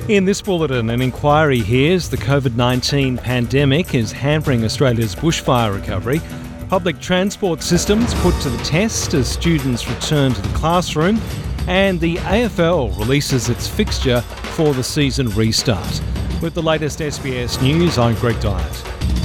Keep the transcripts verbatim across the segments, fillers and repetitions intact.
In this bulletin, an inquiry hears the covid nineteen pandemic is hampering Australia's bushfire recovery. Public transport systems put to the test as students return to the classroom. And the A F L releases its fixture for the season restart. With the latest S B S News, I'm Greg Dyett.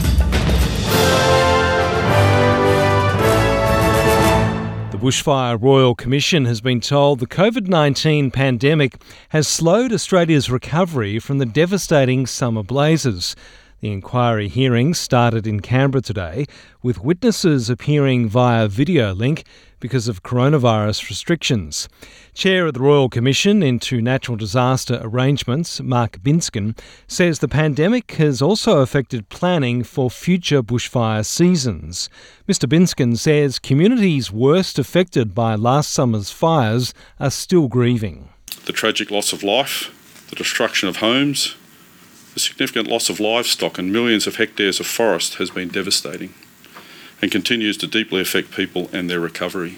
The Bushfire Royal Commission has been told the covid nineteen pandemic has slowed Australia's recovery from the devastating summer blazes. The inquiry hearings started in Canberra today, with witnesses appearing via video link because of coronavirus restrictions. Chair of the Royal Commission into Natural Disaster Arrangements, Mark Binskin, says the pandemic has also affected planning for future bushfire seasons. Mr Binskin says communities worst affected by last summer's fires are still grieving. The tragic loss of life, the destruction of homes, the significant loss of livestock and millions of hectares of forest has been devastating and continues to deeply affect people and their recovery.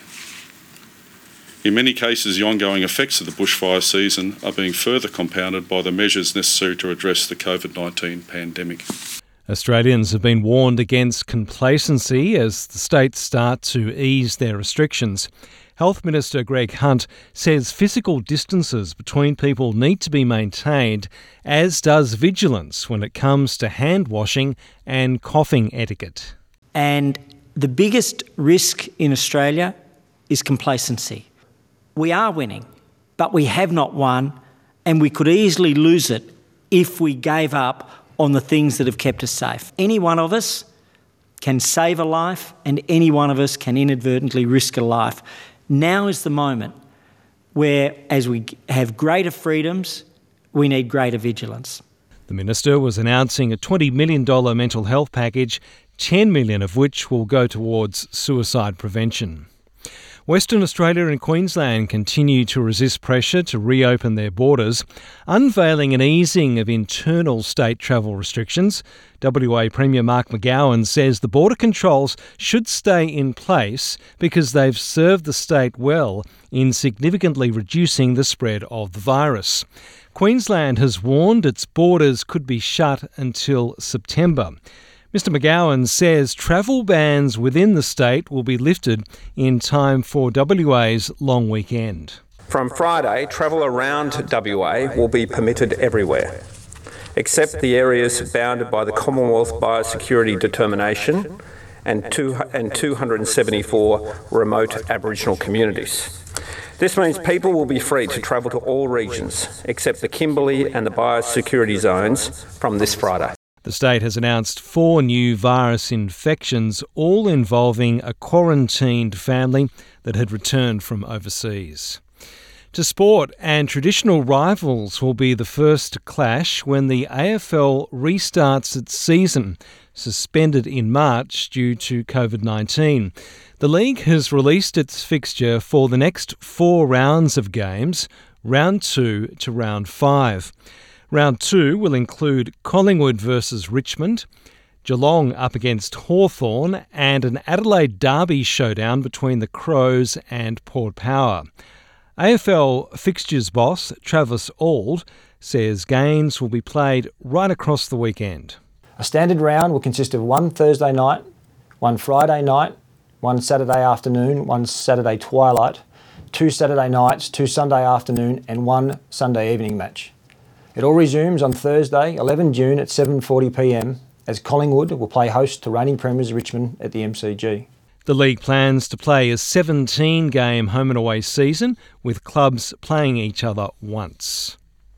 In many cases, the ongoing effects of the bushfire season are being further compounded by the measures necessary to address the covid nineteen pandemic. Australians have been warned against complacency as the states start to ease their restrictions. Health Minister Greg Hunt says physical distances between people need to be maintained, as does vigilance when it comes to hand washing and coughing etiquette. And the biggest risk in Australia is complacency. We are winning, but we have not won, and we could easily lose it if we gave up on the things that have kept us safe. Any one of us can save a life, and any one of us can inadvertently risk a life. Now is the moment where, as we have greater freedoms, we need greater vigilance. The Minister was announcing a twenty million dollars mental health package, ten million dollars of which will go towards suicide prevention. Western Australia and Queensland continue to resist pressure to reopen their borders, unveiling an easing of internal state travel restrictions. W A Premier Mark McGowan says the border controls should stay in place because they've served the state well in significantly reducing the spread of the virus. Queensland has warned its borders could be shut until September. Mr McGowan says travel bans within the state will be lifted in time for W A's long weekend. From Friday, travel around W A will be permitted everywhere, except the areas bounded by the Commonwealth Biosecurity Determination and, two, and two hundred seventy-four remote Aboriginal communities. This means people will be free to travel to all regions, except the Kimberley and the biosecurity zones from this Friday. The state has announced four new virus infections, all involving a quarantined family that had returned from overseas. To sport, and traditional rivals will be the first to clash when the A F L restarts its season, suspended in March due to covid nineteen. The league has released its fixture for the next four rounds of games, round two to round five. Round two will include Collingwood versus Richmond, Geelong up against Hawthorn, and an Adelaide Derby showdown between the Crows and Port Power. A F L fixtures boss Travis Auld says games will be played right across the weekend. A standard round will consist of one Thursday night, one Friday night, one Saturday afternoon, one Saturday twilight, two Saturday nights, two Sunday afternoon, and one Sunday evening match. It all resumes on Thursday, the eleventh of June at seven forty p m as Collingwood will play host to reigning premiers Richmond at the M C G. The league plans to play a seventeen-game home and away season, with clubs playing each other once.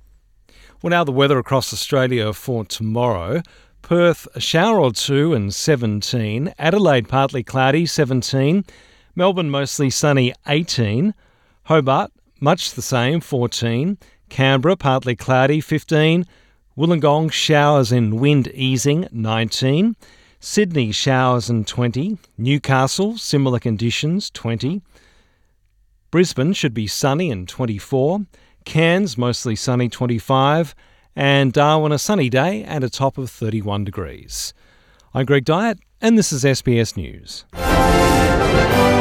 Well, now the weather across Australia for tomorrow. Perth, a shower or two and seventeen. Adelaide, partly cloudy, seventeen. Melbourne, mostly sunny, eighteen. Hobart, much the same, fourteen. Canberra, partly cloudy, fifteen. Wollongong, showers and wind easing, nineteen. Sydney, showers and twenty. Newcastle, similar conditions, twenty. Brisbane should be sunny and twenty-four. Cairns, mostly sunny, twenty-five. And Darwin, a sunny day and a top of thirty-one degrees. I'm Greg Dyett, and this is S B S News.